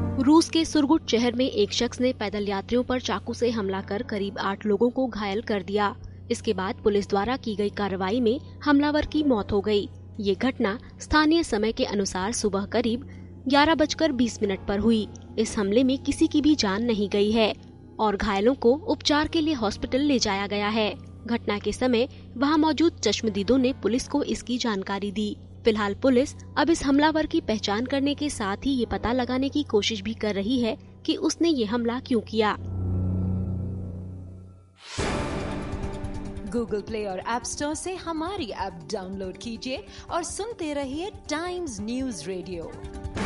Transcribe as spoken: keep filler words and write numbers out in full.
रूस के सुरगुट शहर में एक शख्स ने पैदल यात्रियों पर चाकू से हमला कर करीब आठ लोगों को घायल कर दिया। इसके बाद पुलिस द्वारा की गई कार्रवाई में हमलावर की मौत हो गई। ये घटना स्थानीय समय के अनुसार सुबह करीब ग्यारह बजकर बीस मिनट पर हुई। इस हमले में किसी की भी जान नहीं गई है और घायलों को उपचार के लिए हॉस्पिटल ले जाया गया है। घटना के समय वहां मौजूद चश्मदीदों ने पुलिस को इसकी जानकारी दी। फिलहाल पुलिस अब इस हमलावर की पहचान करने के साथ ही ये पता लगाने की कोशिश भी कर रही है कि उसने ये हमला क्यों किया। गूगल प्ले और ऐप स्टोर से हमारी ऐप डाउनलोड कीजिए और सुनते रहिए टाइम्स न्यूज़ रेडियो।